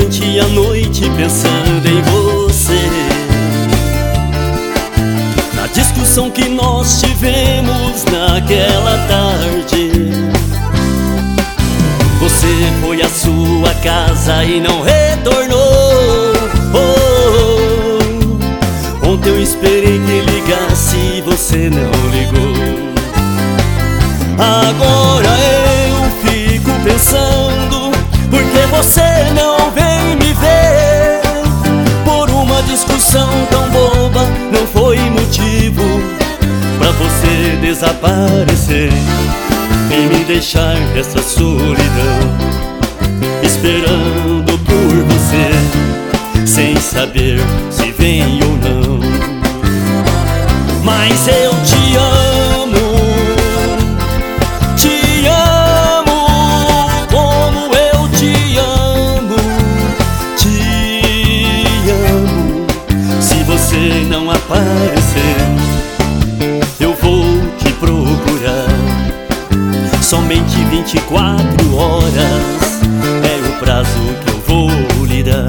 durante a noite pensando em você. Na discussão que nós tivemos naquela tarde, você foi à sua casa e não retornou. Ontem eu esperei que ligasse e você não ligou. Agora eu fico pensando, por que você não vem me ver? Por uma discussão tão boba não foi motivo pra você desaparecer e me deixar nessa solidão, esperando por você, sem saber se vem ou não. Mas eu te amo, como eu te amo, te amo. Se você não aparecer, eu vou te procurar. Somente 24 horas é o prazo que eu vou lhe dar.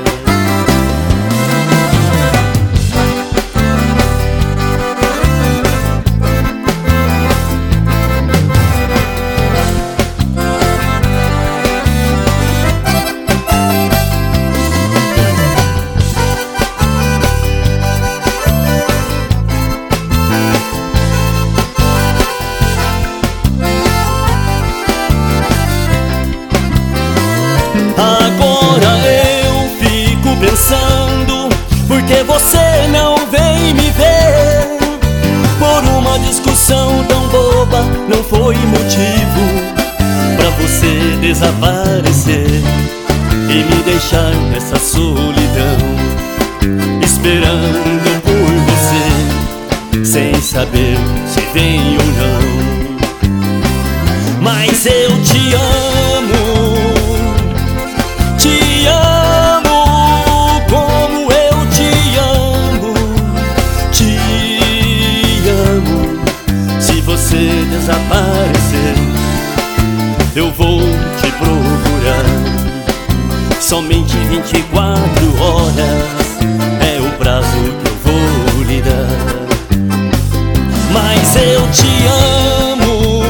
Agora eu fico pensando, por que você não vem me ver? Por uma discussão tão boba não foi motivo pra você desaparecer e me deixar nessa solidão, esperando por você, sem saber se vem ou não. Mas eu te amo, como eu te amo, te amo. Se você desaparecer, eu vou te procurar. Somente 24 horas é o prazo que eu vou lhe dar. Mas eu te amo,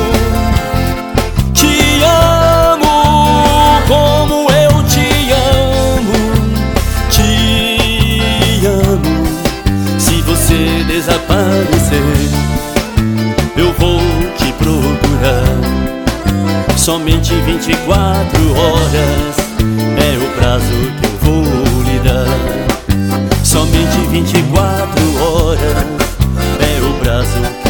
como eu te amo, te amo. Se você desaparecer, eu vou te procurar. Somente 24 horas é o prazo que eu vou lhe dar. Somente 24 horas é o prazo que